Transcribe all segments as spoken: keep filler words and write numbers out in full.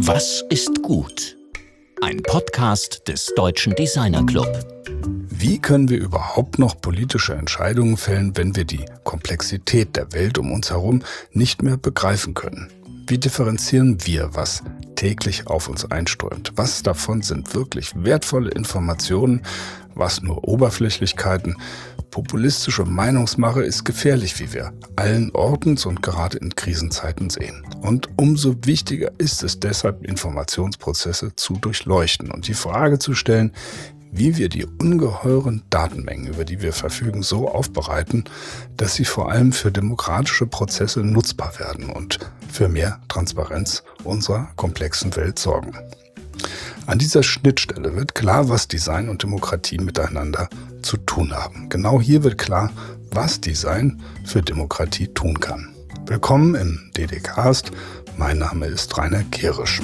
Was ist gut? Ein Podcast des Deutschen Designer Club. Wie können wir überhaupt noch politische Entscheidungen fällen, wenn wir die Komplexität der Welt um uns herum nicht mehr begreifen können? Wie differenzieren wir, was täglich auf uns einströmt? Was davon sind wirklich wertvolle Informationen, was nur Oberflächlichkeiten? Populistische Meinungsmache ist gefährlich, wie wir allen Ortens und gerade in Krisenzeiten sehen. Und umso wichtiger ist es deshalb, Informationsprozesse zu durchleuchten und die Frage zu stellen, wie wir die ungeheuren Datenmengen, über die wir verfügen, so aufbereiten, dass sie vor allem für demokratische Prozesse nutzbar werden und für mehr Transparenz unserer komplexen Welt sorgen. An dieser Schnittstelle wird klar, was Design und Demokratie miteinander zu tun haben. Genau hier wird klar, was Design für Demokratie tun kann. Willkommen im D D Cast. Mein Name ist Rainer Gerisch.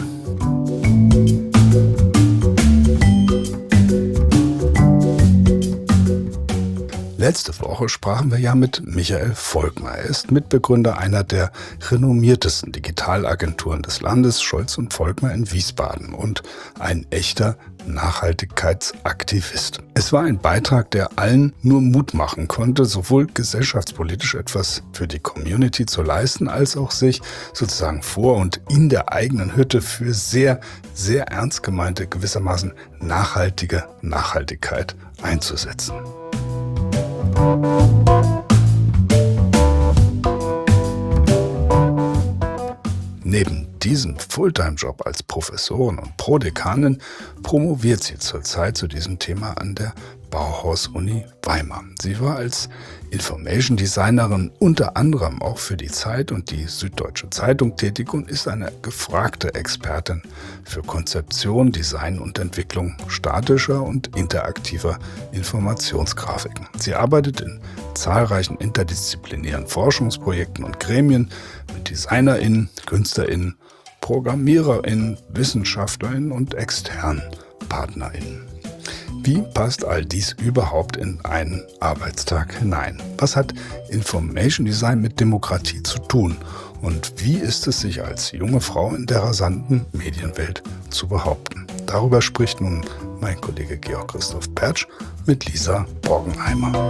Letzte Woche sprachen wir ja mit Michael Volkmar. Er ist Mitbegründer einer der renommiertesten Digitalagenturen des Landes, Scholz und Volkmar in Wiesbaden, und ein echter Nachhaltigkeitsaktivist. Es war ein Beitrag, der allen nur Mut machen konnte, sowohl gesellschaftspolitisch etwas für die Community zu leisten, als auch sich sozusagen vor und in der eigenen Hütte für sehr, sehr ernst gemeinte, gewissermaßen nachhaltige Nachhaltigkeit einzusetzen. Neben diesem Fulltime-Job als Professorin und Prodekanin promoviert sie zurzeit zu diesem Thema an der Bauhaus-Uni Weimar. Sie war als Information Designerin unter anderem auch für die Zeit und die Süddeutsche Zeitung tätig und ist eine gefragte Expertin für Konzeption, Design und Entwicklung statischer und interaktiver Informationsgrafiken. Sie arbeitet in zahlreichen interdisziplinären Forschungsprojekten und Gremien mit DesignerInnen, KünstlerInnen, ProgrammiererInnen, WissenschaftlerInnen und externen PartnerInnen. Wie passt all dies überhaupt in einen Arbeitstag hinein? Was hat Information Design mit Demokratie zu tun? Und wie ist es, sich als junge Frau in der rasanten Medienwelt zu behaupten? Darüber spricht nun mein Kollege Georg Christoph Pertsch mit Lisa Borgenheimer.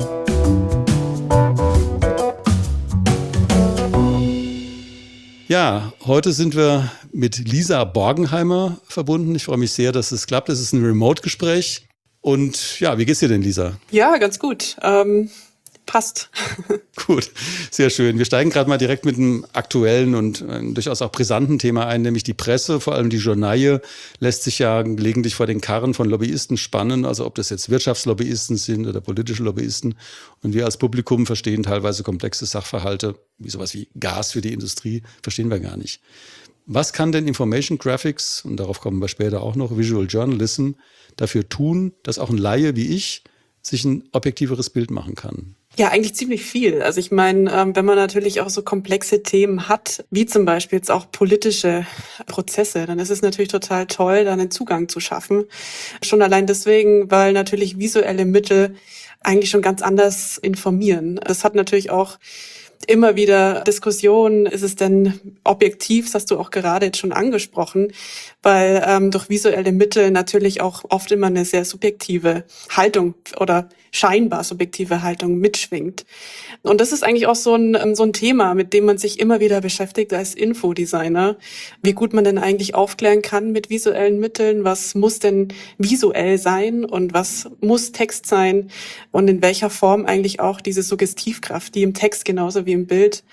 Ja, heute sind wir mit Lisa Borgenheimer verbunden. Ich freue mich sehr, dass es klappt. Es ist ein Remote-Gespräch. Und ja, wie geht's dir denn, Lisa? Ja, ganz gut. Ähm, passt. Gut, sehr schön. Wir steigen gerade mal direkt mit einem aktuellen und äh, durchaus auch brisanten Thema ein, nämlich die Presse, vor allem die Journaille, lässt sich ja gelegentlich vor den Karren von Lobbyisten spannen, also ob das jetzt Wirtschaftslobbyisten sind oder politische Lobbyisten. Und wir als Publikum verstehen teilweise komplexe Sachverhalte, wie sowas wie Gas für die Industrie, verstehen wir gar nicht. Was kann denn Information Graphics, und darauf kommen wir später auch noch, Visual Journalism, dafür tun, dass auch ein Laie wie ich sich ein objektiveres Bild machen kann? Ja, eigentlich ziemlich viel. Also ich meine, ähm, wenn man natürlich auch so komplexe Themen hat, wie zum Beispiel jetzt auch politische Prozesse, dann ist es natürlich total toll, da einen Zugang zu schaffen. Schon allein deswegen, weil natürlich visuelle Mittel eigentlich schon ganz anders informieren. Das hat natürlich auch immer wieder Diskussionen, ist es denn objektiv, das hast du auch gerade jetzt schon angesprochen, weil ähm, durch visuelle Mittel natürlich auch oft immer eine sehr subjektive Haltung oder scheinbar subjektive Haltung mitschwingt. Und das ist eigentlich auch so ein, so ein Thema, mit dem man sich immer wieder beschäftigt als Infodesigner, wie gut man denn eigentlich aufklären kann mit visuellen Mitteln, was muss denn visuell sein und was muss Text sein und in welcher Form eigentlich auch diese Suggestivkraft, die im Text genauso wie im Bild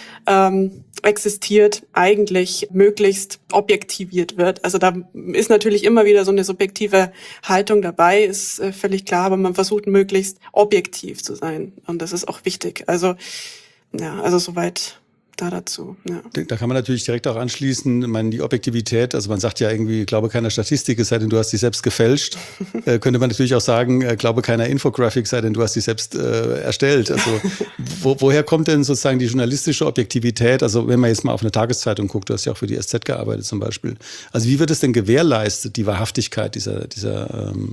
ähm, existiert, eigentlich möglichst objektiviert wird. Also da ist natürlich immer wieder so eine subjektive Haltung dabei, ist äh, völlig klar, aber man versucht möglichst objektiv zu sein und das ist auch wichtig. Also ja, also soweit da dazu. Ja. Da kann man natürlich direkt auch anschließen, ich meine, die Objektivität, also man sagt ja irgendwie, glaube keiner Statistik, es sei denn, du hast die selbst gefälscht. äh, könnte man natürlich auch sagen, äh, glaube keiner Infografik, sei denn, du hast die selbst äh, erstellt. Also wo, woher kommt denn sozusagen die journalistische Objektivität? Also wenn man jetzt mal auf eine Tageszeitung guckt, du hast ja auch für die S Z gearbeitet zum Beispiel. Also wie wird es denn gewährleistet, die Wahrhaftigkeit dieser, dieser ähm,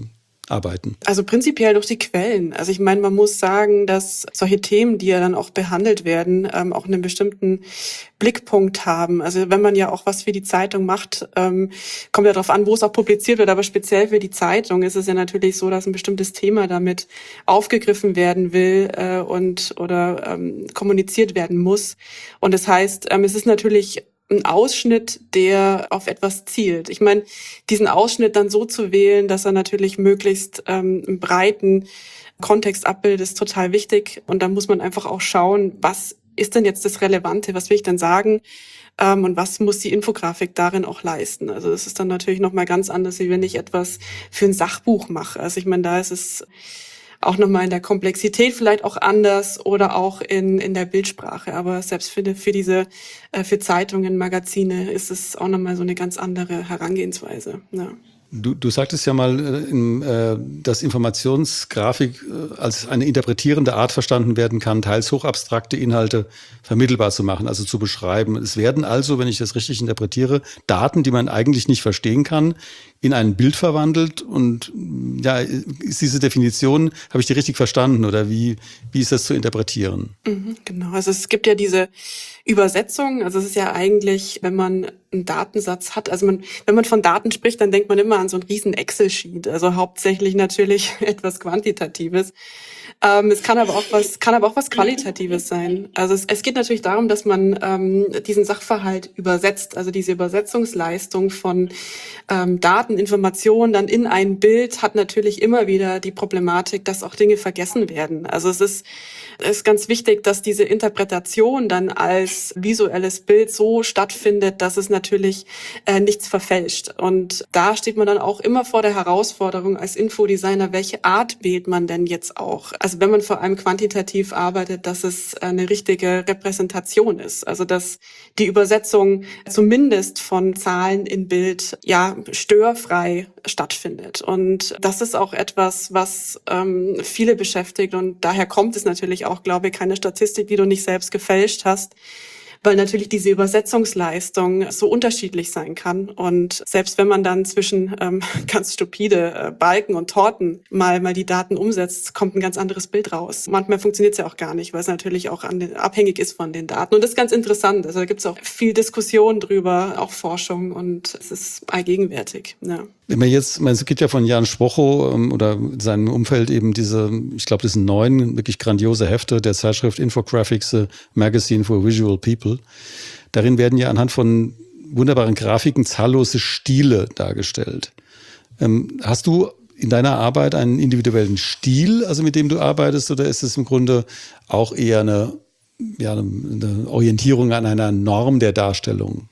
arbeiten? Also prinzipiell durch die Quellen. Also ich meine, man muss sagen, dass solche Themen, die ja dann auch behandelt werden, ähm, auch einen bestimmten Blickpunkt haben. Also wenn man ja auch was für die Zeitung macht, ähm, kommt ja darauf an, wo es auch publiziert wird, aber speziell für die Zeitung ist es ja natürlich so, dass ein bestimmtes Thema damit aufgegriffen werden will äh, und oder ähm, kommuniziert werden muss. Und das heißt, ähm, es ist natürlich ein Ausschnitt, der auf etwas zielt. Ich meine, diesen Ausschnitt dann so zu wählen, dass er natürlich möglichst ähm, einen breiten Kontext abbildet, ist total wichtig. Und dann muss man einfach auch schauen, was ist denn jetzt das Relevante, was will ich denn sagen ähm, und was muss die Infografik darin auch leisten. Also das ist dann natürlich nochmal ganz anders, wie wenn ich etwas für ein Sachbuch mache. Also ich meine, da ist es auch nochmal in der Komplexität vielleicht auch anders oder auch in in der Bildsprache. Aber selbst für, die, für diese, äh, für Zeitungen, Magazine ist es auch nochmal so eine ganz andere Herangehensweise. Ja. Du, du sagtest ja mal, äh, dass Informationsgrafik äh, als eine interpretierende Art verstanden werden kann, teils hochabstrakte Inhalte vermittelbar zu machen, also zu beschreiben. Es werden also, wenn ich das richtig interpretiere, Daten, die man eigentlich nicht verstehen kann, in ein Bild verwandelt. Und ja, ist diese Definition, habe ich die richtig verstanden oder wie, wie ist das zu interpretieren? Mhm, genau, also es gibt ja diese Übersetzung, also es ist ja eigentlich, wenn man einen Datensatz hat, also man, wenn man von Daten spricht, dann denkt man immer an so einen riesen Excel-Sheet, also hauptsächlich natürlich etwas Quantitatives. Ähm, es kann aber auch was, kann aber auch was Qualitatives sein. Also es, es geht natürlich darum, dass man ähm, diesen Sachverhalt übersetzt, also diese Übersetzungsleistung von ähm, Daten, Informationen dann in ein Bild hat natürlich immer wieder die Problematik, dass auch Dinge vergessen werden. Also es ist, es ist ganz wichtig, dass diese Interpretation dann als visuelles Bild so stattfindet, dass es natürlich äh, nichts verfälscht. Und da steht man dann auch immer vor der Herausforderung als Infodesigner, welche Art wählt man denn jetzt auch? Also wenn man vor allem quantitativ arbeitet, dass es eine richtige Repräsentation ist. Also dass die Übersetzung zumindest von Zahlen in Bild ja störfrei stattfindet. Und das ist auch etwas, was ähm, viele beschäftigt. Und daher kommt es natürlich auch, glaube ich, keine Statistik, die du nicht selbst gefälscht hast, weil natürlich diese Übersetzungsleistung so unterschiedlich sein kann. Und selbst wenn man dann zwischen ähm, ganz stupide äh, Balken und Torten mal mal die Daten umsetzt, kommt ein ganz anderes Bild raus. Manchmal funktioniert es ja auch gar nicht, weil es natürlich auch an den, abhängig ist von den Daten. Und das ist ganz interessant. Also da gibt es auch viel Diskussion drüber, auch Forschung, und es ist allgegenwärtig. Ja. Wenn man jetzt, man, es gibt ja von Jan Schwocho ähm, oder seinem Umfeld eben diese, ich glaube, das sind neun wirklich grandiose Hefte der Zeitschrift Infographics, a Magazine for Visual People. Darin werden ja anhand von wunderbaren Grafiken zahllose Stile dargestellt. Ähm, hast du in deiner Arbeit einen individuellen Stil, also mit dem du arbeitest, oder ist es im Grunde auch eher eine, ja, eine Orientierung an einer Norm der Darstellung?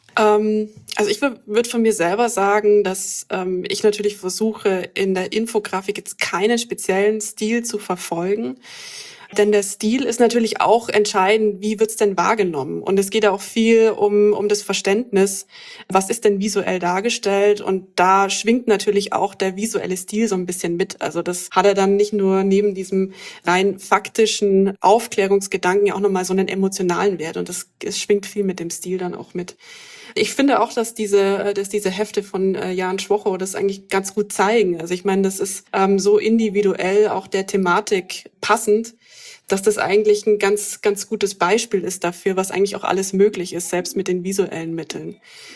Also ich würde von mir selber sagen, dass ähm, ich natürlich versuche, in der Infografik jetzt keinen speziellen Stil zu verfolgen. Denn der Stil ist natürlich auch entscheidend, wie wird's denn wahrgenommen? Und es geht ja auch viel um um das Verständnis, was ist denn visuell dargestellt? Und da schwingt natürlich auch der visuelle Stil so ein bisschen mit. Also das hat er dann nicht nur neben diesem rein faktischen Aufklärungsgedanken ja auch nochmal so einen emotionalen Wert. Und das, das schwingt viel mit dem Stil dann auch mit. Ich finde auch, dass diese, dass diese Hefte von äh, Jan Schwocho das eigentlich ganz gut zeigen. Also ich meine, das ist ähm, so individuell auch der Thematik passend, dass das eigentlich ein ganz, ganz gutes Beispiel ist dafür, was eigentlich auch alles möglich ist, selbst mit den visuellen Mitteln.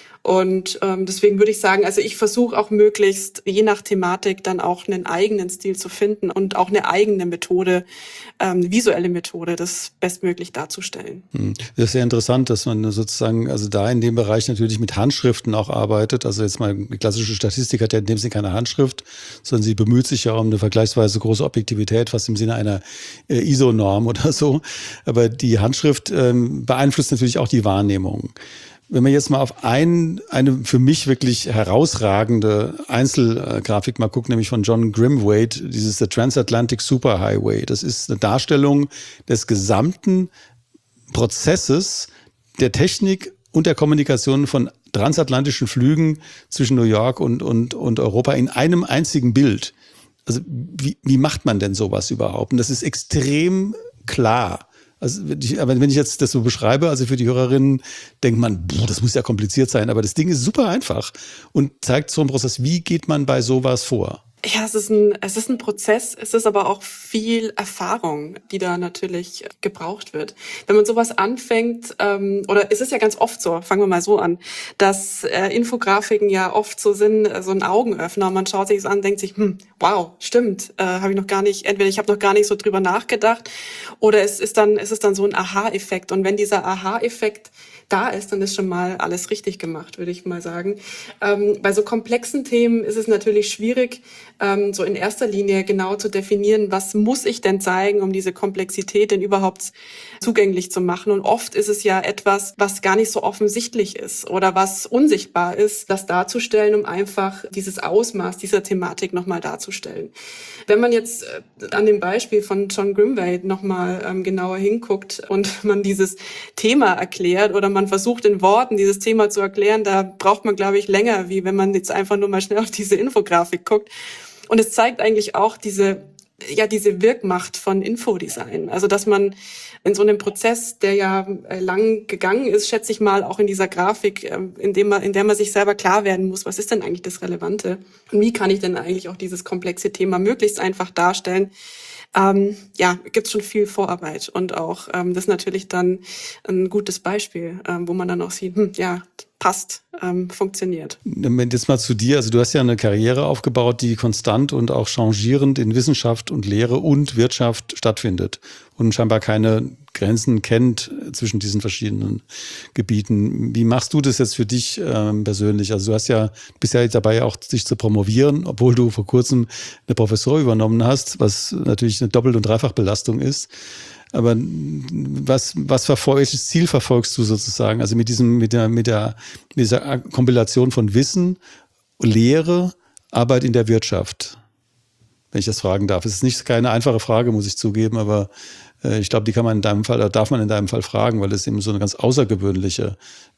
Und ähm, deswegen würde ich sagen, also ich versuche auch möglichst, je nach Thematik, dann auch einen eigenen Stil zu finden und auch eine eigene Methode, ähm, visuelle Methode, das bestmöglich darzustellen. Das ist sehr interessant, dass man sozusagen, also da in dem Bereich natürlich mit Handschriften auch arbeitet. Also jetzt mal, die klassische Statistik hat ja in dem Sinne keine Handschrift, sondern sie bemüht sich ja um eine vergleichsweise große Objektivität, fast im Sinne einer äh, I S O-Norm oder so. Aber die Handschrift ähm, beeinflusst natürlich auch die Wahrnehmung. Wenn man jetzt mal auf ein, eine für mich wirklich herausragende Einzelgrafik mal guckt, nämlich von John Grimwade, dieses The Transatlantic Superhighway. Das ist eine Darstellung des gesamten Prozesses der Technik und der Kommunikation von transatlantischen Flügen zwischen New York und, und, und Europa in einem einzigen Bild. Also wie, wie macht man denn sowas überhaupt? Und das ist extrem klar. Also, aber wenn ich jetzt das so beschreibe, also für die Hörerinnen, denkt man, boah, das muss ja kompliziert sein. Aber das Ding ist super einfach und zeigt so einen Prozess. Wie geht man bei sowas vor? Ja, es ist ein, es ist ein Prozess, es ist aber auch viel Erfahrung, die da natürlich gebraucht wird. Wenn man sowas anfängt, ähm, oder es ist ja ganz oft so, fangen wir mal so an, dass äh, Infografiken ja oft so sind, äh, so ein Augenöffner. Man schaut sich es an, denkt sich, hm, wow, stimmt, äh, habe ich noch gar nicht, entweder ich habe noch gar nicht so drüber nachgedacht, oder es ist dann, es ist dann so ein Aha-Effekt. Und wenn dieser Aha-Effekt da ist, dann ist schon mal alles richtig gemacht, würde ich mal sagen. Ähm, bei so komplexen Themen ist es natürlich schwierig, ähm, so in erster Linie genau zu definieren, was muss ich denn zeigen, um diese Komplexität denn überhaupt zugänglich zu machen. Und oft ist es ja etwas, was gar nicht so offensichtlich ist oder was unsichtbar ist, das darzustellen, um einfach dieses Ausmaß dieser Thematik nochmal darzustellen. Wenn man jetzt an dem Beispiel von John Grimwade nochmal ähm, genauer hinguckt und man dieses Thema erklärt oder man versucht in Worten dieses Thema zu erklären, da braucht man, glaube ich, länger, wie wenn man jetzt einfach nur mal schnell auf diese Infografik guckt. Und es zeigt eigentlich auch diese, ja, diese Wirkmacht von Infodesign. Also, dass man in so einem Prozess, der ja lang gegangen ist, schätze ich mal, auch in dieser Grafik, in dem man, in der man sich selber klar werden muss, was ist denn eigentlich das Relevante? Und wie kann ich denn eigentlich auch dieses komplexe Thema möglichst einfach darstellen? Ähm, ja, gibt's schon viel Vorarbeit und auch ähm, das ist natürlich dann ein gutes Beispiel, ähm, wo man dann auch sieht, hm, ja, passt, ähm, funktioniert. Jetzt mal zu dir, also du hast ja eine Karriere aufgebaut, die konstant und auch changierend in Wissenschaft und Lehre und Wirtschaft stattfindet und scheinbar keine Grenzen kennt zwischen diesen verschiedenen Gebieten. Wie machst du das jetzt für dich ähm, persönlich? Also du hast ja, bist ja dabei auch, dich zu promovieren, obwohl du vor kurzem eine Professur übernommen hast, was natürlich eine Doppelt- und Dreifachbelastung ist. Aber was, was verfolg, welches Ziel verfolgst du sozusagen? Also mit diesem, mit der, mit der, mit dieser Kombination von Wissen, Lehre, Arbeit in der Wirtschaft. Wenn ich das fragen darf. Es ist nicht keine einfache Frage, muss ich zugeben, aber äh, ich glaube, die kann man in deinem Fall, oder darf man in deinem Fall fragen, weil es eben so eine ganz außergewöhnliche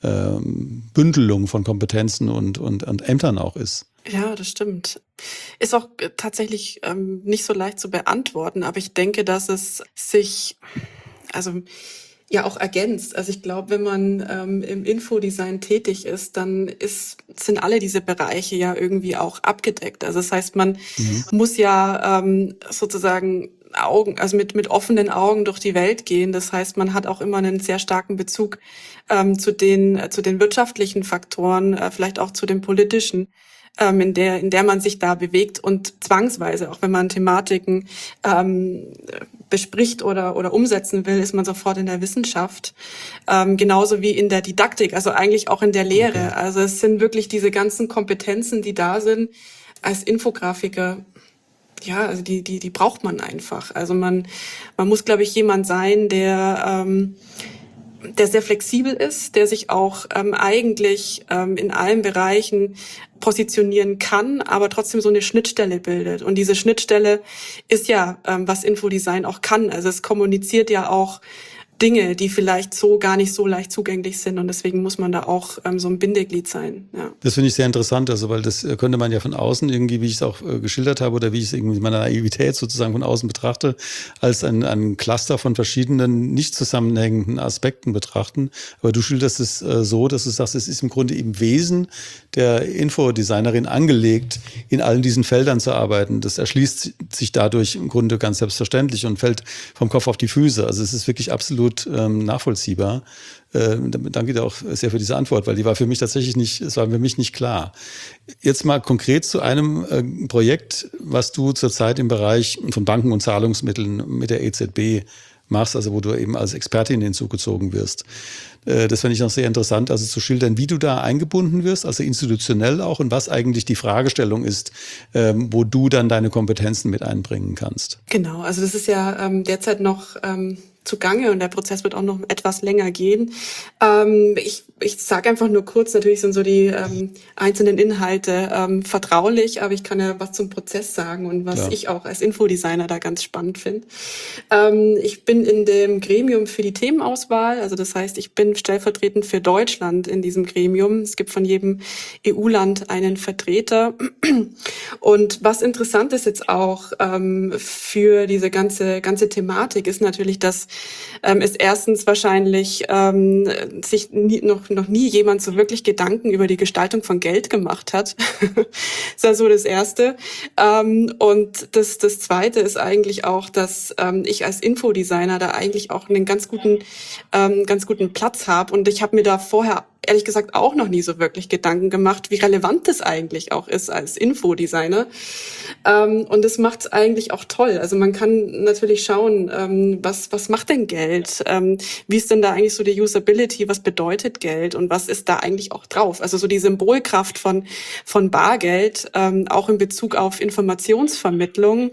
ähm, Bündelung von Kompetenzen und, und, und Ämtern auch ist. Ja, das stimmt. Ist auch tatsächlich ähm, nicht so leicht zu beantworten, aber ich denke, dass es sich, also ja, auch ergänzt. Also ich glaube, wenn man ähm, im Infodesign tätig ist, dann ist, sind alle diese Bereiche ja irgendwie auch abgedeckt. Also das heißt, man mhm. muss ja ähm, sozusagen Augen, also mit mit offenen Augen durch die Welt gehen. Das heißt, man hat auch immer einen sehr starken Bezug ähm, zu den äh, zu den wirtschaftlichen Faktoren, äh, vielleicht auch zu den politischen, ähm, in der in der man sich da bewegt und zwangsweise, auch wenn man Thematiken ähm, bespricht oder oder umsetzen will, ist man sofort in der Wissenschaft, ähm, genauso wie in der Didaktik, also eigentlich auch in der Lehre. Okay. Also es sind wirklich diese ganzen Kompetenzen, die da sind als Infografiker. Ja, also die die die braucht man einfach. Also man man muss, glaube ich, jemand sein, der ähm, der sehr flexibel ist, der sich auch ähm, eigentlich ähm, in allen Bereichen positionieren kann, aber trotzdem so eine Schnittstelle bildet. Und diese Schnittstelle ist ja, ähm, was Infodesign auch kann. Also es kommuniziert ja auch Dinge, die vielleicht so gar nicht so leicht zugänglich sind. Und deswegen muss man da auch ähm, so ein Bindeglied sein. Ja. Das finde ich sehr interessant, also weil das könnte man ja von außen irgendwie, wie ich es auch äh, geschildert habe oder wie ich es irgendwie mit meiner Naivität sozusagen von außen betrachte, als ein, ein Cluster von verschiedenen nicht zusammenhängenden Aspekten betrachten. Aber du schilderst es äh, so, dass du sagst, es ist im Grunde im Wesen der Infodesignerin angelegt, in allen diesen Feldern zu arbeiten. Das erschließt sich dadurch im Grunde ganz selbstverständlich und fällt vom Kopf auf die Füße. Also es ist wirklich absolut ähm, nachvollziehbar. Äh, danke dir auch sehr für diese Antwort, weil die war für mich tatsächlich nicht, es war für mich nicht klar. Jetzt mal konkret zu einem äh, Projekt, was du zurzeit im Bereich von Banken und Zahlungsmitteln mit der E Z B machst, also wo du eben als Expertin hinzugezogen wirst. Äh, das fände ich noch sehr interessant, also zu schildern, wie du da eingebunden wirst, also institutionell auch, und was eigentlich die Fragestellung ist, ähm, wo du dann deine Kompetenzen mit einbringen kannst. Genau, also das ist ja ähm, derzeit noch ähm zugange und der Prozess wird auch noch etwas länger gehen. Ähm, ich ich sage einfach nur kurz, natürlich sind so die ähm, einzelnen Inhalte ähm, vertraulich, aber ich kann ja was zum Prozess sagen und was ja. ich auch als Infodesigner da ganz spannend finde. Ähm, ich bin in dem Gremium für die Themenauswahl, also das heißt, ich bin stellvertretend für Deutschland in diesem Gremium. Es gibt von jedem E U-Land einen Vertreter. Und was interessant ist jetzt auch ähm, für diese ganze ganze Thematik ist natürlich, dass ähm, ist erstens wahrscheinlich ähm, sich nie, noch, noch nie jemand so wirklich Gedanken über die Gestaltung von Geld gemacht hat. Das ist ja so das Erste. Ähm, und das, das Zweite ist eigentlich auch, dass ähm, ich als Infodesigner da eigentlich auch einen ganz guten, ähm, ganz guten Platz habe. Und ich habe mir da vorher ehrlich gesagt auch noch nie so wirklich Gedanken gemacht, wie relevant das eigentlich auch ist als Infodesigner. Ähm, und das macht es eigentlich auch toll. Also man kann natürlich schauen, ähm, was, was macht denn Geld? Ähm, wie ist denn da eigentlich so die Usability? Was bedeutet Geld? Und was ist da eigentlich auch drauf? Also so die Symbolkraft von, von Bargeld, ähm, auch in Bezug auf Informationsvermittlung.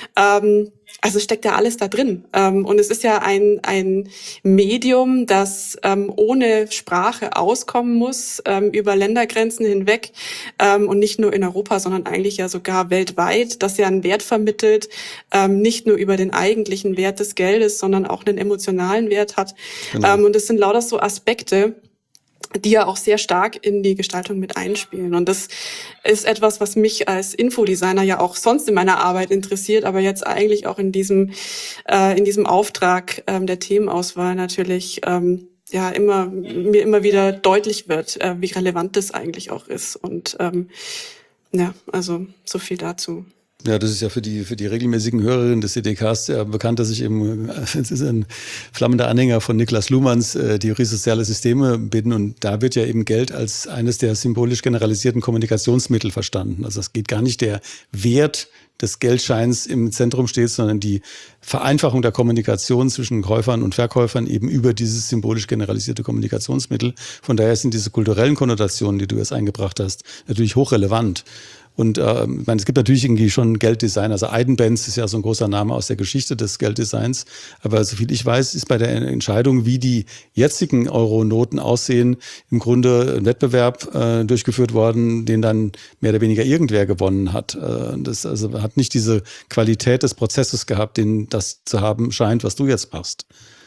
Ähm, Also steckt ja alles da drin. Ähm, und es ist ja ein, ein Medium, das ähm, ohne Sprache auskommen muss, ähm, über Ländergrenzen hinweg ähm, und nicht nur in Europa, sondern eigentlich ja sogar weltweit, das ja einen Wert vermittelt, ähm, nicht nur über den eigentlichen Wert des Geldes, sondern auch einen emotionalen Wert hat. Genau. Ähm, und das sind lauter so Aspekte, die ja auch sehr stark in die Gestaltung mit einspielen. Und das ist etwas, was mich als Infodesigner ja auch sonst in meiner Arbeit interessiert, aber jetzt eigentlich auch in diesem äh, in diesem Auftrag ähm, der Themenauswahl natürlich ähm, ja immer mir immer wieder deutlich wird, äh, wie relevant das eigentlich auch ist. Und ähm, ja, also so viel dazu. Ja, das ist ja für die für die regelmäßigen Hörerinnen des C D Ks ja bekannt, dass ich eben, es ist ein flammender Anhänger von Niklas Luhmanns äh, Theorie sozialer Systeme bin, und da wird ja eben Geld als eines der symbolisch generalisierten Kommunikationsmittel verstanden. Also es geht gar nicht der Wert des Geldscheins im Zentrum steht, sondern die Vereinfachung der Kommunikation zwischen Käufern und Verkäufern eben über dieses symbolisch generalisierte Kommunikationsmittel. Von daher sind diese kulturellen Konnotationen, die du jetzt eingebracht hast, natürlich hochrelevant. Und äh, ich meine, es gibt natürlich irgendwie schon Gelddesign. Also Eidenbenz ist ja so ein großer Name aus der Geschichte des Gelddesigns. Aber soviel ich weiß, ist bei der Entscheidung, wie die jetzigen Euro-Noten aussehen, im Grunde ein Wettbewerb äh, durchgeführt worden, den dann mehr oder weniger irgendwer gewonnen hat. Äh, das also hat nicht diese Qualität des Prozesses gehabt, den das zu haben scheint, was du jetzt machst.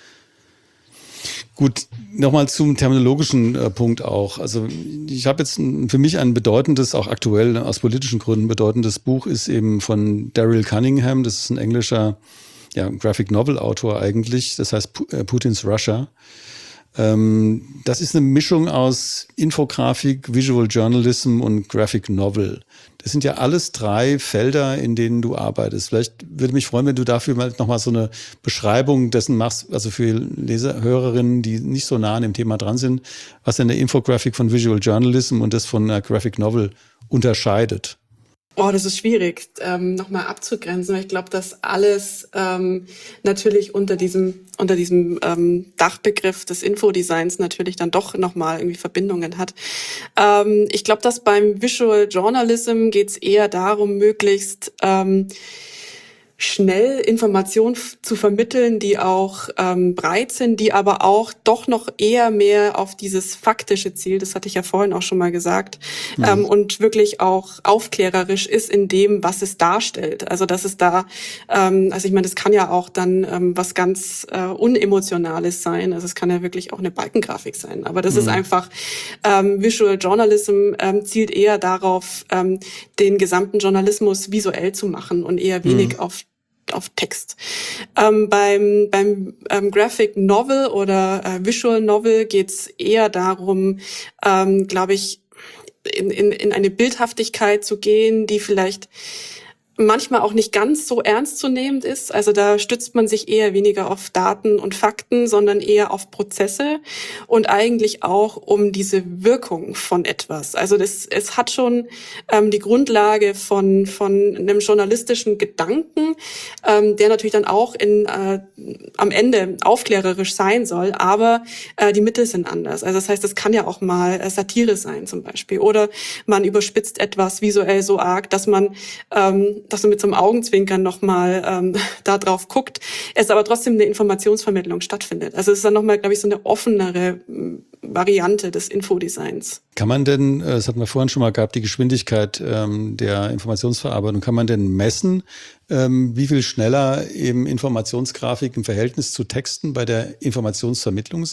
Gut, nochmal zum terminologischen äh, Punkt auch. Also ich habe jetzt ein, für mich ein bedeutendes, auch aktuell aus politischen Gründen bedeutendes Buch ist eben von Daryl Cunningham. Das ist ein englischer ja, Graphic Novel Autor eigentlich. Das heißt P- äh, Putin's Russia. Ähm, das ist eine Mischung aus Infografik, Visual Journalism und Graphic Novel. Das sind ja alles drei Felder, in denen du arbeitest. Vielleicht würde mich freuen, wenn du dafür mal nochmal so eine Beschreibung dessen machst, also für Leser, Hörerinnen, die nicht so nah an dem Thema dran sind, was denn eine Infografik von Visual Journalism und das von einer Graphic Novel unterscheidet. Oh, das ist schwierig, ähm, nochmal abzugrenzen, weil ich glaube, dass alles ähm, natürlich unter diesem unter diesem ähm, Dachbegriff des Infodesigns natürlich dann doch nochmal irgendwie Verbindungen hat. Ähm, ich glaube, dass beim Visual Journalism geht es eher darum, möglichst ähm, schnell Informationen f- zu vermitteln, die auch ähm, breit sind, die aber auch doch noch eher mehr auf dieses faktische Ziel, das hatte ich ja vorhin auch schon mal gesagt, mhm. ähm, und wirklich auch aufklärerisch ist in dem, was es darstellt. Also dass es da, ähm, also ich meine, das kann ja auch dann ähm, was ganz äh, Unemotionales sein. Also es kann ja wirklich auch eine Balkengrafik sein. Aber das mhm. ist einfach, ähm, Visual Journalism ähm, zielt eher darauf, ähm, den gesamten Journalismus visuell zu machen und eher wenig mhm. auf auf Text. Ähm, beim beim ähm, Graphic Novel oder äh, Visual Novel geht's eher darum, ähm, glaube ich, in, in, in eine Bildhaftigkeit zu gehen, die vielleicht manchmal auch nicht ganz so ernstzunehmend ist. Also da stützt man sich eher weniger auf Daten und Fakten, sondern eher auf Prozesse und eigentlich auch um diese Wirkung von etwas. Also das, es hat schon ähm, die Grundlage von von einem journalistischen Gedanken, ähm, der natürlich dann auch in äh, am Ende aufklärerisch sein soll, aber äh, die Mittel sind anders. Also das heißt, es kann ja auch mal äh, Satire sein zum Beispiel, oder man überspitzt etwas visuell so arg, dass man ähm, dass man mit so einem Augenzwinkern nochmal ähm, da drauf guckt, es aber trotzdem eine Informationsvermittlung stattfindet. Also es ist dann nochmal, glaube ich, so eine offenere m, Variante des Infodesigns. Kann man denn, das hatten wir vorhin schon mal gehabt, die Geschwindigkeit ähm, der Informationsverarbeitung, kann man denn messen, ähm, wie viel schneller eben Informationsgrafik im Verhältnis zu Texten bei der Informationsvermittlung sind?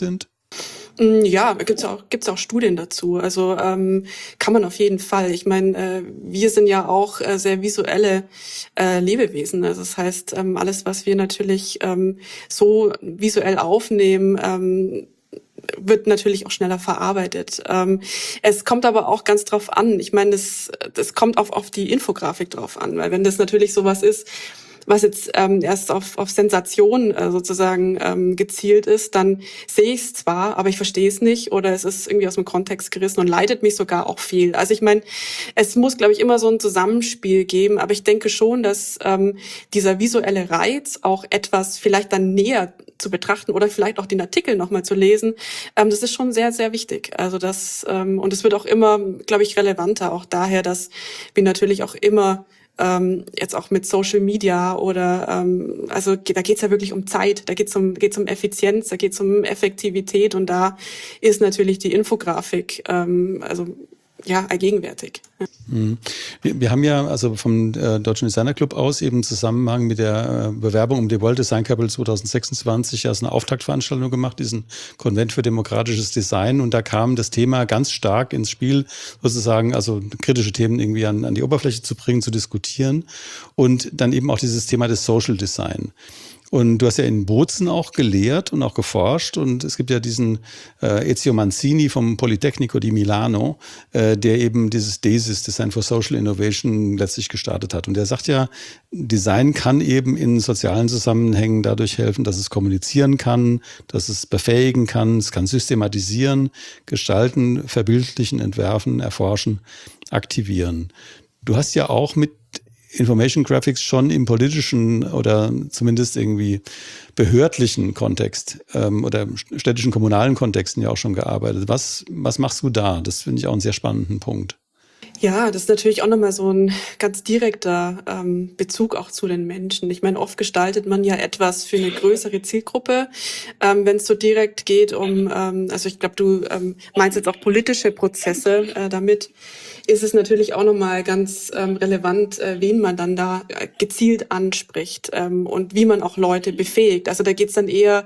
Mm, Ja, gibt's auch gibt's auch Studien dazu. Also ähm, kann man auf jeden Fall. Ich meine, äh, wir sind ja auch äh, sehr visuelle äh, Lebewesen. Also das heißt, ähm, alles, was wir natürlich ähm, so visuell aufnehmen, ähm, wird natürlich auch schneller verarbeitet. Ähm, es kommt aber auch ganz drauf an. Ich meine, das, das kommt auf, auf die Infografik drauf an, weil wenn das natürlich sowas ist, was jetzt ähm, erst auf, auf Sensation äh, sozusagen ähm, gezielt ist, dann sehe ich es zwar, aber ich verstehe es nicht oder es ist irgendwie aus dem Kontext gerissen und leitet mich sogar auch viel. Also ich meine, es muss, glaube ich, immer so ein Zusammenspiel geben, aber ich denke schon, dass ähm, dieser visuelle Reiz auch etwas vielleicht dann näher zu betrachten oder vielleicht auch den Artikel nochmal zu lesen, ähm, das ist schon sehr, sehr wichtig. Also das, ähm, und es wird auch immer, glaube ich, relevanter, auch daher, dass wir natürlich auch immer ähm, jetzt auch mit Social Media oder ähm, also da geht's ja wirklich um Zeit, da geht's um geht's um Effizienz, da geht's um Effektivität und da ist natürlich die Infografik ähm, also ja allgegenwärtig. Mhm. Wir, wir haben ja also vom äh, Deutschen Designer Club aus eben im Zusammenhang mit der äh, Bewerbung um die World Design Capital zwanzig sechsundzwanzig ja so eine Auftaktveranstaltung gemacht, diesen Konvent für demokratisches Design, und da kam das Thema ganz stark ins Spiel, sozusagen also kritische Themen irgendwie an, an die Oberfläche zu bringen, zu diskutieren, und dann eben auch dieses Thema des Social Design. Und du hast ja in Bozen auch gelehrt und auch geforscht, und es gibt ja diesen äh, Ezio Manzini vom Politecnico di Milano, äh, der eben dieses DESIS, Design for Social Innovation, letztlich gestartet hat. Und der sagt ja, Design kann eben in sozialen Zusammenhängen dadurch helfen, dass es kommunizieren kann, dass es befähigen kann, es kann systematisieren, gestalten, verbildlichen, entwerfen, erforschen, aktivieren. Du hast ja auch mit Information Graphics schon im politischen oder zumindest irgendwie behördlichen Kontext ähm, oder städtischen, kommunalen Kontexten ja auch schon gearbeitet. Was, was machst du da? Das finde ich auch einen sehr spannenden Punkt. Ja, das ist natürlich auch nochmal so ein ganz direkter ähm, Bezug auch zu den Menschen. Ich meine, oft gestaltet man ja etwas für eine größere Zielgruppe. Ähm, wenn es so direkt geht um, ähm, also ich glaube, du ähm, meinst jetzt auch politische Prozesse äh, damit, ist es natürlich auch nochmal ganz ähm, relevant, äh, wen man dann da äh, gezielt anspricht ähm, und wie man auch Leute befähigt. Also da geht's dann eher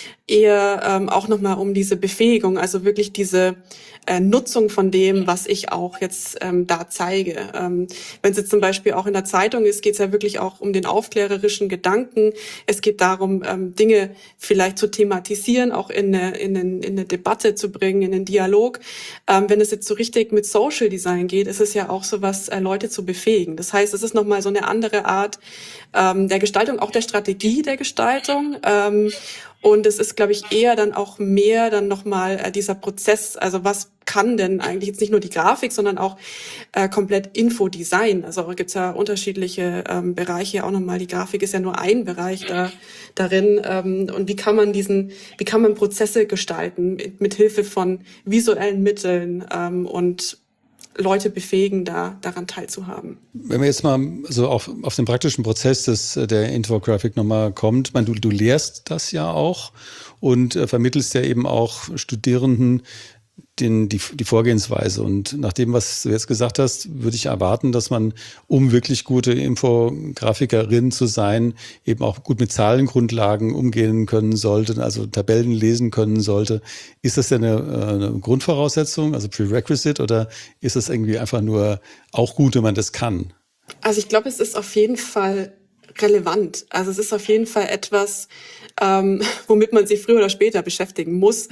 eher ähm, auch nochmal um diese Befähigung, also wirklich diese äh, Nutzung von dem, was ich auch jetzt ähm, da zeige. Ähm, wenn es jetzt zum Beispiel auch in der Zeitung ist, geht es ja wirklich auch um den aufklärerischen Gedanken. Es geht darum, ähm, Dinge vielleicht zu thematisieren, auch in eine, in, eine, in eine Debatte zu bringen, in einen Dialog. Ähm, wenn es jetzt so richtig mit Social Design geht, ist es ja auch so was, äh, Leute zu befähigen. Das heißt, es ist nochmal so eine andere Art ähm, der Gestaltung, auch der Strategie der Gestaltung. Ähm, Und es ist, glaube ich, eher dann auch mehr dann nochmal äh, dieser Prozess, also was kann denn eigentlich jetzt nicht nur die Grafik, sondern auch äh, komplett Infodesign. Also gibt's ja unterschiedliche ähm, Bereiche, auch nochmal die Grafik ist ja nur ein Bereich da darin. Ähm, und wie kann man diesen, wie kann man Prozesse gestalten mit, mit Hilfe von visuellen Mitteln ähm, und Leute befähigen, da daran teilzuhaben. Wenn man jetzt mal so auf, auf den praktischen Prozess des, der Infographic nochmal kommt, ich meine, du, du lehrst das ja auch und äh, vermittelst ja eben auch Studierenden den, die, die Vorgehensweise. Und nach dem, was du jetzt gesagt hast, würde ich erwarten, dass man, um wirklich gute Infografikerin zu sein, eben auch gut mit Zahlengrundlagen umgehen können sollte, also Tabellen lesen können sollte. Ist das denn eine, eine Grundvoraussetzung, also Prerequisite, oder ist das irgendwie einfach nur auch gut, wenn man das kann? Also ich glaube, es ist auf jeden Fall relevant. Also es ist auf jeden Fall etwas, ähm, womit man sich früher oder später beschäftigen muss.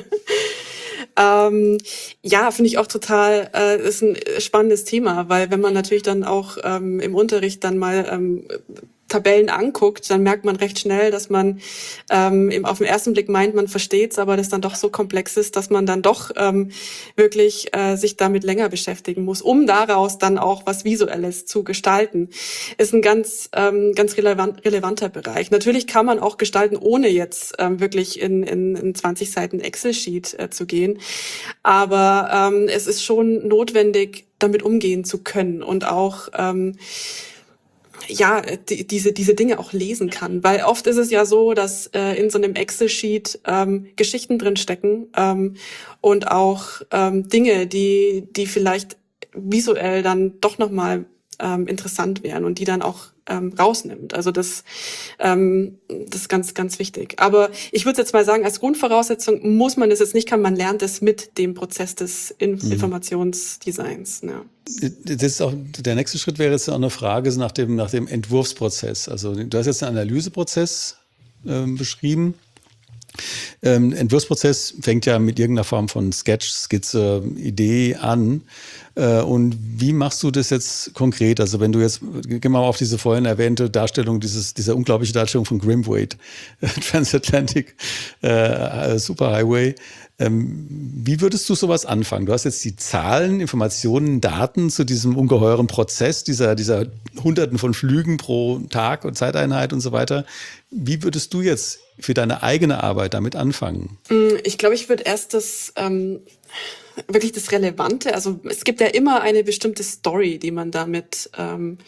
Ähm, ja, finde ich auch total, äh, ist ein spannendes Thema, weil wenn man natürlich dann auch ähm, im Unterricht dann mal ähm, Tabellen anguckt, dann merkt man recht schnell, dass man ähm, eben auf den ersten Blick meint, man versteht's, aber das dann doch so komplex ist, dass man dann doch ähm, wirklich äh, sich damit länger beschäftigen muss, um daraus dann auch was Visuelles zu gestalten. Ist ein ganz ähm, ganz relevant, relevanter Bereich. Natürlich kann man auch gestalten, ohne jetzt ähm, wirklich in, in, in zwanzig Seiten Excel-Sheet äh, zu gehen, aber ähm, es ist schon notwendig, damit umgehen zu können und auch ähm, ja, die, diese diese Dinge auch lesen kann, weil oft ist es ja so, dass äh, in so einem Excel-Sheet ähm, Geschichten drin stecken ähm, und auch ähm, Dinge, die die vielleicht visuell dann doch noch mal ähm, interessant wären und die dann auch ähm, rausnimmt. Also das, ähm, das ist ganz, ganz wichtig. Aber ich würde jetzt mal sagen, als Grundvoraussetzung muss man das jetzt nicht, kann man lernt es mit dem Prozess des In- mhm. Informationsdesigns. Ja. Das ist auch, der nächste Schritt wäre jetzt auch eine Frage nach dem, nach dem Entwurfsprozess. Also du hast jetzt einen Analyseprozess ähm, beschrieben. Ähm, Entwurfsprozess fängt ja mit irgendeiner Form von Sketch, Skizze, Idee an. Äh, und wie machst du das jetzt konkret? Also wenn du jetzt, gehen wir mal auf diese vorhin erwähnte Darstellung, dieses, dieser unglaubliche Darstellung von Grimwade, Transatlantic äh, Superhighway. Ähm, wie würdest du sowas anfangen? Du hast jetzt die Zahlen, Informationen, Daten zu diesem ungeheuren Prozess, dieser, dieser Hunderten von Flügen pro Tag und Zeiteinheit und so weiter. Wie würdest du jetzt für deine eigene Arbeit damit anfangen? Ich glaube, ich würde erst das ähm, wirklich das Relevante, also es gibt ja immer eine bestimmte Story, die man damit ähm,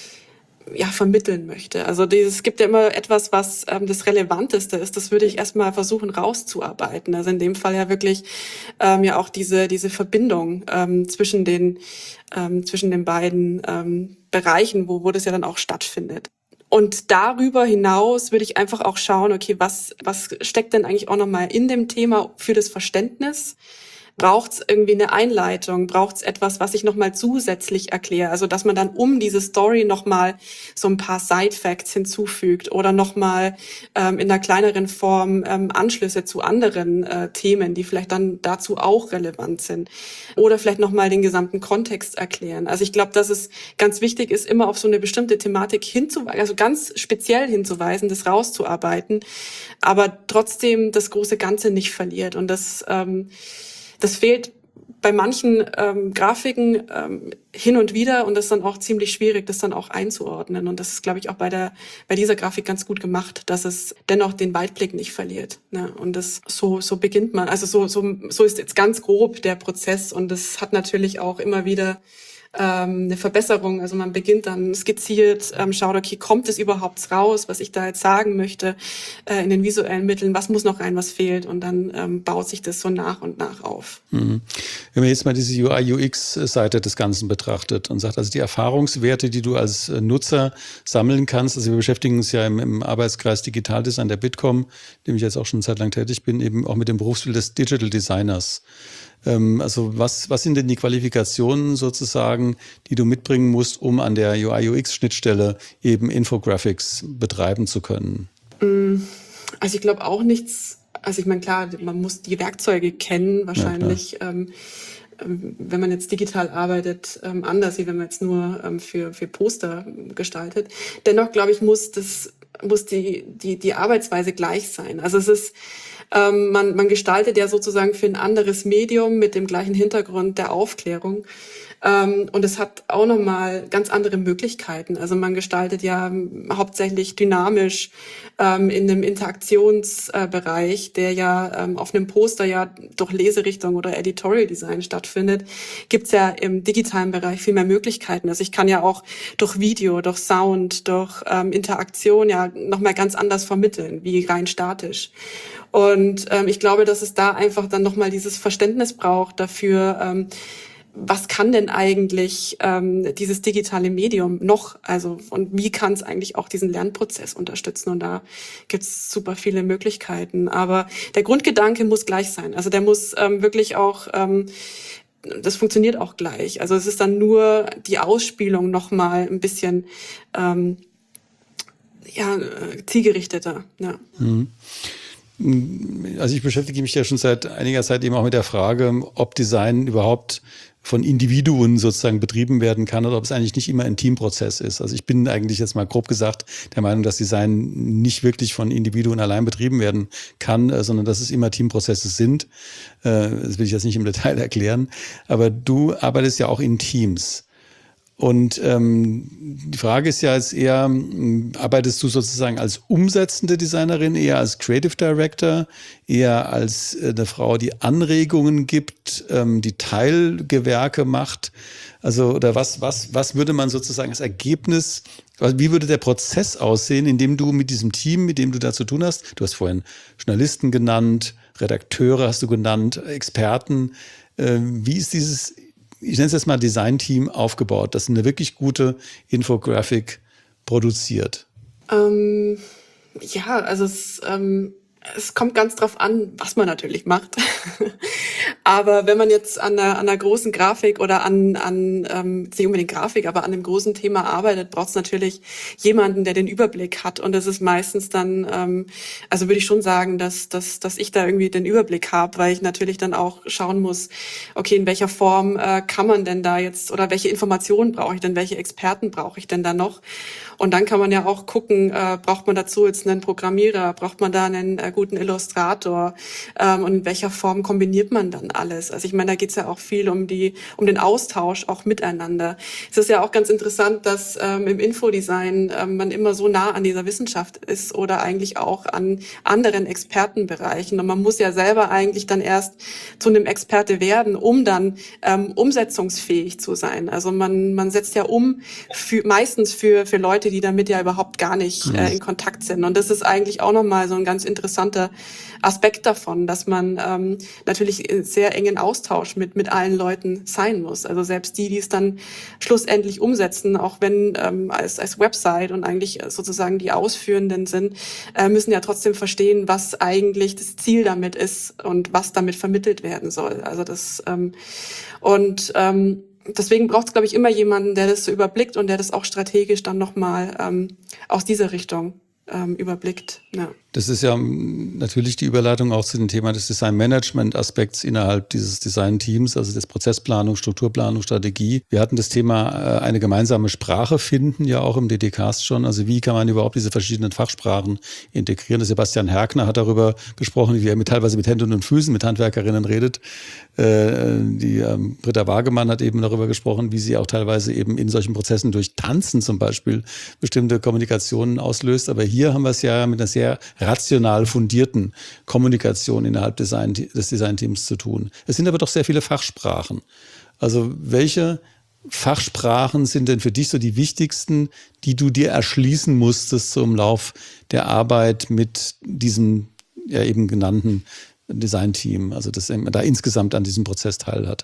ja, vermitteln möchte. Also dieses, es gibt ja immer etwas, was ähm, das Relevanteste ist. Das würde ich erstmal versuchen rauszuarbeiten. Also in dem Fall ja wirklich ähm, ja auch diese diese Verbindung ähm, zwischen den ähm, zwischen den beiden ähm, Bereichen, wo wo das ja dann auch stattfindet. Und darüber hinaus würde ich einfach auch schauen, okay, was was steckt denn eigentlich auch nochmal in dem Thema für das Verständnis? Braucht es irgendwie eine Einleitung? Braucht es etwas, was ich nochmal zusätzlich erkläre? Also dass man dann um diese Story nochmal so ein paar Side-Facts hinzufügt oder nochmal ähm, in einer kleineren Form ähm, Anschlüsse zu anderen äh, Themen, die vielleicht dann dazu auch relevant sind. Oder vielleicht nochmal den gesamten Kontext erklären. Also ich glaube, dass es ganz wichtig ist, immer auf so eine bestimmte Thematik hinzuweisen, also ganz speziell hinzuweisen, das rauszuarbeiten, aber trotzdem das große Ganze nicht verliert. Und das ähm, Das fehlt bei manchen ähm, Grafiken ähm, hin und wieder und das ist dann auch ziemlich schwierig, das dann auch einzuordnen. Und das ist, glaube ich, auch bei der bei dieser Grafik ganz gut gemacht, dass es dennoch den Weitblick nicht verliert. Ne? Und das so so beginnt man. Also so so so ist jetzt ganz grob der Prozess und das hat natürlich auch immer wieder ähm, eine Verbesserung. Also man beginnt dann skizziert, ähm, schaut, okay, kommt es überhaupt raus, was ich da jetzt sagen möchte äh, in den visuellen Mitteln, was muss noch rein, was fehlt und dann ähm, baut sich das so nach und nach auf. Mhm. Wenn man jetzt mal diese U I U X-Seite des Ganzen betrachtet und sagt, also die Erfahrungswerte, die du als Nutzer sammeln kannst, also wir beschäftigen uns ja im, im Arbeitskreis Digitaldesign der Bitkom, in dem ich jetzt auch schon eine Zeit lang tätig bin, eben auch mit dem Berufsbild des Digital Designers. Also was, was sind denn die Qualifikationen sozusagen, die du mitbringen musst, um an der U I U X-Schnittstelle eben Infographics betreiben zu können? Also ich glaube auch nichts, also ich meine klar, man muss die Werkzeuge kennen, wahrscheinlich, ja, ähm, wenn man jetzt digital arbeitet, ähm, anders, wie wenn man jetzt nur ähm, für, für Poster gestaltet. Dennoch, glaube ich, muss das, muss die, die, die Arbeitsweise gleich sein. Also es ist, Ähm, man, man gestaltet ja sozusagen für ein anderes Medium mit dem gleichen Hintergrund der Aufklärung. Ähm, und es hat auch nochmal ganz andere Möglichkeiten. Also man gestaltet ja ähm, hauptsächlich dynamisch ähm, in einem Interaktionsbereich, äh, der ja ähm, auf einem Poster ja durch Leserichtung oder Editorial Design stattfindet, gibt's ja im digitalen Bereich viel mehr Möglichkeiten. Also ich kann ja auch durch Video, durch Sound, durch ähm, Interaktion ja nochmal ganz anders vermitteln, wie rein statisch. Und ähm, ich glaube, dass es da einfach dann nochmal dieses Verständnis braucht dafür, ähm, was kann denn eigentlich ähm, dieses digitale Medium noch, also und wie kann es eigentlich auch diesen Lernprozess unterstützen? Und da gibt es super viele Möglichkeiten. Aber der Grundgedanke muss gleich sein. Also der muss ähm, wirklich auch, ähm, das funktioniert auch gleich. Also es ist dann nur die Ausspielung nochmal ein bisschen ähm, ja, zielgerichteter. Ja. Mhm. Also ich beschäftige mich ja schon seit einiger Zeit eben auch mit der Frage, ob Design überhaupt von Individuen sozusagen betrieben werden kann oder ob es eigentlich nicht immer ein Teamprozess ist. Also ich bin eigentlich jetzt mal grob gesagt der Meinung, dass Design nicht wirklich von Individuen allein betrieben werden kann, sondern dass es immer Teamprozesse sind. Das will ich jetzt nicht im Detail erklären. Aber du arbeitest ja auch in Teams. Und ähm, die Frage ist ja jetzt eher, arbeitest du sozusagen als umsetzende Designerin, eher als Creative Director, eher als äh, eine Frau, die Anregungen gibt, ähm, die Teilgewerke macht? Also oder was was was würde man sozusagen als Ergebnis, wie würde der Prozess aussehen, in dem du mit diesem Team, mit dem du da zu tun hast? Du hast vorhin Journalisten genannt, Redakteure hast du genannt, Experten. Äh, wie ist dieses ich nenne es jetzt mal Design-Team aufgebaut, das eine wirklich gute Infografik produziert? Ähm, ja, also es, ähm, es kommt ganz drauf an, was man natürlich macht. Aber wenn man jetzt an einer, an einer großen Grafik oder an, an ähm, nicht unbedingt Grafik, aber an einem großen Thema arbeitet, braucht es natürlich jemanden, der den Überblick hat. Und das ist meistens dann, ähm, also würde ich schon sagen, dass, dass, dass ich da irgendwie den Überblick habe, weil ich natürlich dann auch schauen muss, okay, in welcher Form äh, kann man denn da jetzt, oder welche Informationen brauche ich denn, welche Experten brauche ich denn da noch? Und dann kann man ja auch gucken, äh, braucht man dazu jetzt einen Programmierer, braucht man da einen äh, guten Illustrator, ähm, und in welcher Form kombiniert man dann alles? Also ich meine, da geht's ja auch viel um die, um den Austausch auch miteinander. Es ist ja auch ganz interessant, dass ähm, im Infodesign ähm, man immer so nah an dieser Wissenschaft ist oder eigentlich auch an anderen Expertenbereichen. Und man muss ja selber eigentlich dann erst zu einem Experte werden, um dann ähm, umsetzungsfähig zu sein. Also man man setzt ja um für, meistens für für Leute, die damit ja überhaupt gar nicht äh, in Kontakt sind. Und das ist eigentlich auch nochmal so ein ganz interessanter Aspekt davon, dass man ähm, natürlich sehr engen Austausch mit mit allen Leuten sein muss. Also selbst die, die es dann schlussendlich umsetzen, auch wenn ähm, als als Website und eigentlich sozusagen die Ausführenden sind, äh, müssen ja trotzdem verstehen, was eigentlich das Ziel damit ist und was damit vermittelt werden soll. Also das ähm, und ähm, deswegen braucht es, glaube ich, immer jemanden, der das so überblickt und der das auch strategisch dann nochmal ähm, aus dieser Richtung ähm, überblickt. Ja. Das ist ja natürlich die Überleitung auch zu dem Thema des Design-Management-Aspekts innerhalb dieses Design-Teams, also des Prozessplanung, Strukturplanung, Strategie. Wir hatten das Thema eine gemeinsame Sprache finden, ja auch im D D Cast schon. Also wie kann man überhaupt diese verschiedenen Fachsprachen integrieren? Der Sebastian Herkner hat darüber gesprochen, wie er mit, teilweise mit Händen und Füßen mit Handwerkerinnen redet. Die ähm, Britta Wagemann hat eben darüber gesprochen, wie sie auch teilweise eben in solchen Prozessen durch Tanzen zum Beispiel bestimmte Kommunikationen auslöst. Aber hier haben wir es ja mit einer sehr rational fundierten Kommunikation innerhalb Design, des Designteams zu tun. Es sind aber doch sehr viele Fachsprachen. Also welche Fachsprachen sind denn für dich so die wichtigsten, die du dir erschließen musstest so im Lauf der Arbeit mit diesem ja eben genannten Designteam, also dass man da insgesamt an diesem Prozess teil hat?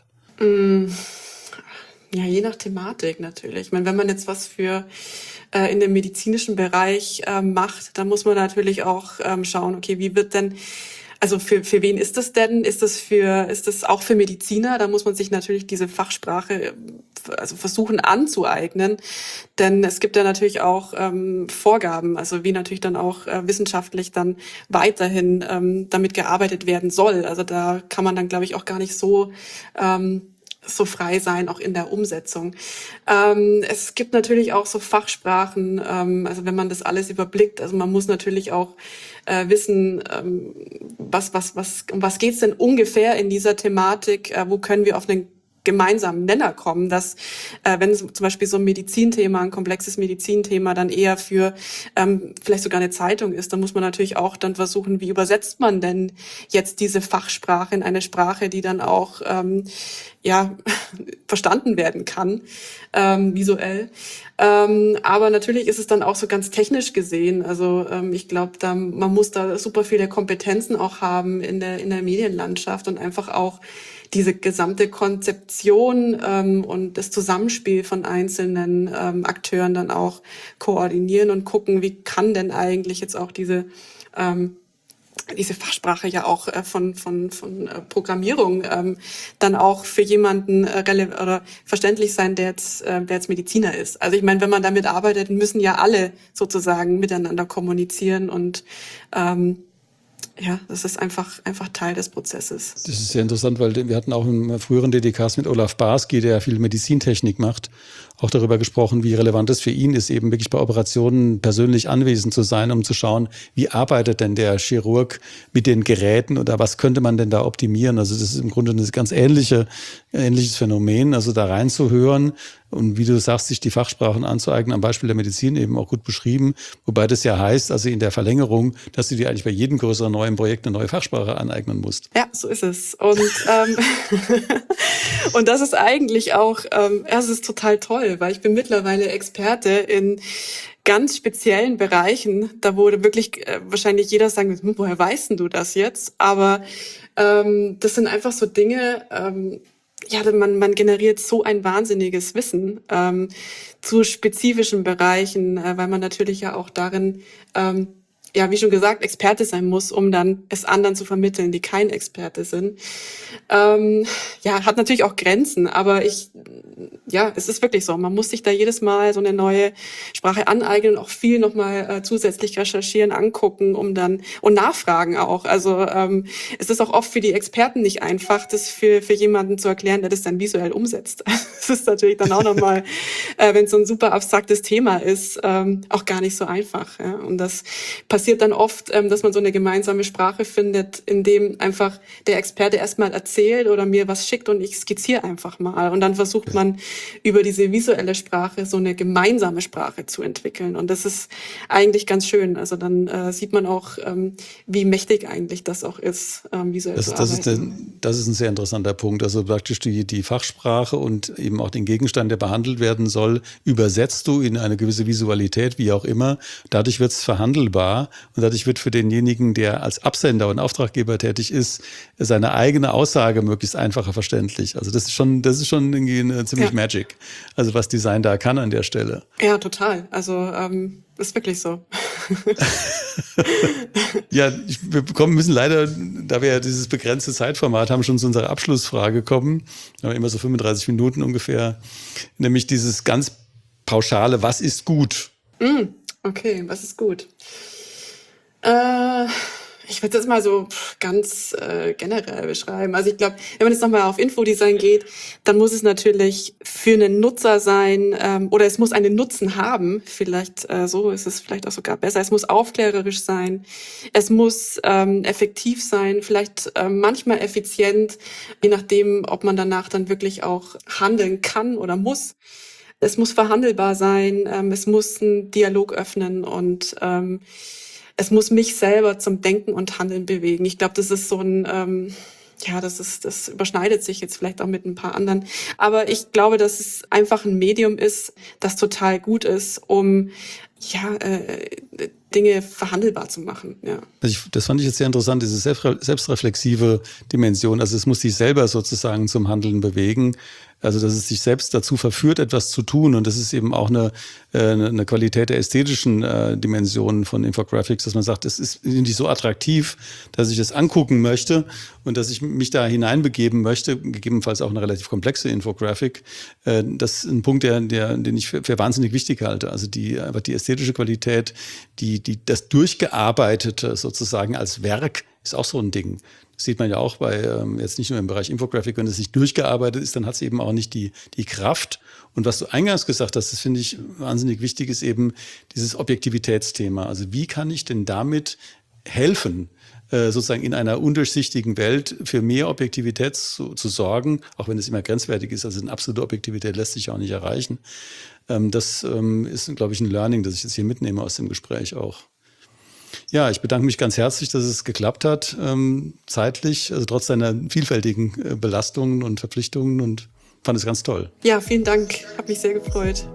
Ja, je nach Thematik natürlich. Ich meine, wenn man jetzt was für äh, in dem medizinischen Bereich äh, macht, dann muss man natürlich auch ähm, schauen, okay, wie wird denn, also für für wen ist das denn? Ist das für ist das auch für Mediziner? Da muss man sich natürlich diese Fachsprache also versuchen anzueignen, denn es gibt ja natürlich auch ähm, Vorgaben, also wie natürlich dann auch äh, wissenschaftlich dann weiterhin ähm, damit gearbeitet werden soll. Also da kann man dann, glaube ich, auch gar nicht so ähm, so frei sein, auch in der Umsetzung. Ähm, es gibt natürlich auch so Fachsprachen, ähm, also wenn man das alles überblickt, also man muss natürlich auch äh, wissen, ähm, was, was, was, um was geht's denn ungefähr in dieser Thematik, äh, wo können wir auf einen gemeinsamen Nenner kommen, dass äh, wenn zum Beispiel so ein Medizinthema, ein komplexes Medizinthema dann eher für ähm, vielleicht sogar eine Zeitung ist, dann muss man natürlich auch dann versuchen, wie übersetzt man denn jetzt diese Fachsprache in eine Sprache, die dann auch ähm, ja verstanden werden kann, ähm, visuell. Ähm, aber natürlich ist es dann auch so ganz technisch gesehen. Also ähm, ich glaube, da man muss da super viele Kompetenzen auch haben in der in der Medienlandschaft und einfach auch diese gesamte Konzeption ähm, und das Zusammenspiel von einzelnen ähm, Akteuren dann auch koordinieren und gucken, wie kann denn eigentlich jetzt auch diese ähm, diese Fachsprache ja auch äh, von von von äh, Programmierung ähm, dann auch für jemanden äh, rele- oder verständlich sein, der jetzt äh, der jetzt Mediziner ist. Also ich meine, wenn man damit arbeitet, müssen ja alle sozusagen miteinander kommunizieren und ähm, ja, das ist einfach einfach Teil des Prozesses. Das ist sehr interessant, weil wir hatten auch im früheren D D Ks mit Olaf Barski, der viel Medizintechnik macht, auch darüber gesprochen, wie relevant es für ihn ist, eben wirklich bei Operationen persönlich anwesend zu sein, um zu schauen, wie arbeitet denn der Chirurg mit den Geräten oder was könnte man denn da optimieren. Also das ist im Grunde ein ganz ähnliche, ähnliches Phänomen, also da reinzuhören und wie du sagst, sich die Fachsprachen anzueignen, am Beispiel der Medizin eben auch gut beschrieben, wobei das ja heißt, also in der Verlängerung, dass du dir eigentlich bei jedem größeren neuen Projekt eine neue Fachsprache aneignen musst. Ja, so ist es. Und ähm, und das ist eigentlich auch, ähm, es ist total toll, weil ich bin mittlerweile Experte in ganz speziellen Bereichen, da wurde wirklich äh, wahrscheinlich jeder sagen, hm, woher weißt denn du das jetzt? Aber ähm, das sind einfach so Dinge, ähm, ja, man, man generiert so ein wahnsinniges Wissen ähm, zu spezifischen Bereichen, äh, weil man natürlich ja auch darin, ähm, ja, wie schon gesagt, Experte sein muss, um dann es anderen zu vermitteln, die kein Experte sind. Ähm, ja, hat natürlich auch Grenzen, aber ich, ja, es ist wirklich so. Man muss sich da jedes Mal so eine neue Sprache aneignen und auch viel nochmal äh, zusätzlich recherchieren, angucken, um dann, und nachfragen auch. Also ähm, es ist auch oft für die Experten nicht einfach, das für, für jemanden zu erklären, der das dann visuell umsetzt. Das ist natürlich dann auch nochmal, äh, wenn es so ein super abstraktes Thema ist, ähm, auch gar nicht so einfach. Ja? Und das passiert dann oft, ähm, dass man so eine gemeinsame Sprache findet, in dem einfach der Experte erstmal erzählt oder mir was schickt und ich skizziere einfach mal. Und dann versucht man über diese visuelle Sprache so eine gemeinsame Sprache zu entwickeln. Und das ist eigentlich ganz schön. Also dann äh, sieht man auch, ähm, wie mächtig eigentlich das auch ist, ähm, visuell das, zu das arbeiten. Ist ein, das ist ein sehr interessanter Punkt. Also praktisch die, die Fachsprache und eben auch den Gegenstand, der behandelt werden soll, übersetzt du in eine gewisse Visualität, wie auch immer. Dadurch wird es verhandelbar. Und dadurch wird für denjenigen, der als Absender und Auftraggeber tätig ist, seine eigene Aussage möglichst einfacher verständlich. Also das ist schon, das ist schon irgendwie eine ziemlich ja. Magic. Also was Design da kann an der Stelle. Ja, total. Also ähm, ist wirklich so. Ja, ich, wir kommen, müssen leider, da wir ja dieses begrenzte Zeitformat haben, schon zu unserer Abschlussfrage kommen. Wir haben immer so fünfunddreißig Minuten ungefähr. Nämlich dieses ganz pauschale, was ist gut? Mm, okay, was ist gut? Äh, ich würde das mal so ganz äh, generell beschreiben. Also ich glaube, wenn man jetzt nochmal auf Infodesign geht, dann muss es natürlich für einen Nutzer sein ähm, oder es muss einen Nutzen haben. Vielleicht äh, so ist es vielleicht auch sogar besser. Es muss aufklärerisch sein. Es muss ähm, effektiv sein, vielleicht äh, manchmal effizient, je nachdem, ob man danach dann wirklich auch handeln kann oder muss. Es muss verhandelbar sein. Ähm, es muss einen Dialog öffnen und ähm, es muss mich selber zum Denken und Handeln bewegen. Ich glaube, das ist so ein, ähm, ja, das ist, das überschneidet sich jetzt vielleicht auch mit ein paar anderen. Aber ich glaube, dass es einfach ein Medium ist, das total gut ist, um ja äh, Dinge verhandelbar zu machen. Ja. Also ich, das fand ich jetzt sehr interessant, diese selbstreflexive Dimension. Also es muss sich selber sozusagen zum Handeln bewegen. Also dass es sich selbst dazu verführt, etwas zu tun. Und das ist eben auch eine, eine Qualität der ästhetischen äh, Dimensionen von Infographics, dass man sagt, es ist nicht so attraktiv, dass ich es angucken möchte und dass ich mich da hineinbegeben möchte, gegebenenfalls auch eine relativ komplexe Infographic. Äh, das ist ein Punkt, der, der, den ich für, für wahnsinnig wichtig halte. Also die, einfach die ästhetische Qualität, die, die, das Durchgearbeitete sozusagen als Werk ist auch so ein Ding. Das sieht man ja auch bei, ähm, jetzt nicht nur im Bereich Infographic, wenn es nicht durchgearbeitet ist, dann hat es eben auch nicht die, die Kraft. Und was du eingangs gesagt hast, das finde ich wahnsinnig wichtig, ist eben dieses Objektivitätsthema. Also wie kann ich denn damit helfen, äh, sozusagen in einer undurchsichtigen Welt für mehr Objektivität zu, zu sorgen, auch wenn es immer grenzwertig ist. Also eine absolute Objektivität lässt sich auch nicht erreichen. Ähm, das ähm, ist, glaube ich, ein Learning, das ich jetzt hier mitnehme aus dem Gespräch auch. Ja, ich bedanke mich ganz herzlich, dass es geklappt hat, ähm, zeitlich, also trotz deiner vielfältigen äh, Belastungen und Verpflichtungen, und fand es ganz toll. Ja, vielen Dank. Hat mich sehr gefreut.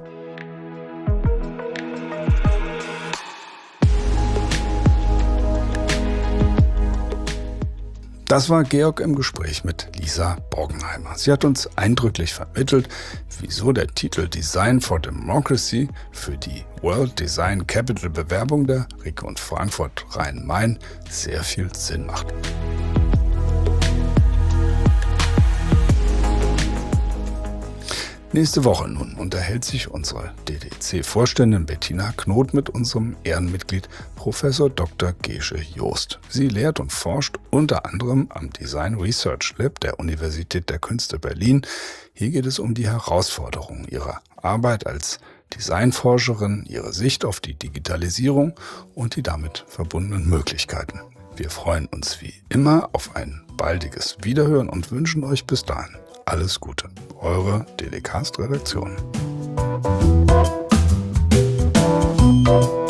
Das war Georg im Gespräch mit Lisa Borgenheimer. Sie hat uns eindrücklich vermittelt, wieso der Titel Design for Democracy für die World Design Capital Bewerbung der Region Frankfurt-Rhein-Main sehr viel Sinn macht. Nächste Woche nun unterhält sich unsere D D C-Vorständin Bettina Knot mit unserem Ehrenmitglied Professor Doktor Gesche Joost. Sie lehrt und forscht unter anderem am Design Research Lab der Universität der Künste Berlin. Hier geht es um die Herausforderungen ihrer Arbeit als Designforscherin, ihre Sicht auf die Digitalisierung und die damit verbundenen Möglichkeiten. Wir freuen uns wie immer auf ein baldiges Wiederhören und wünschen euch bis dahin alles Gute. Eure D D Cast-Redaktion.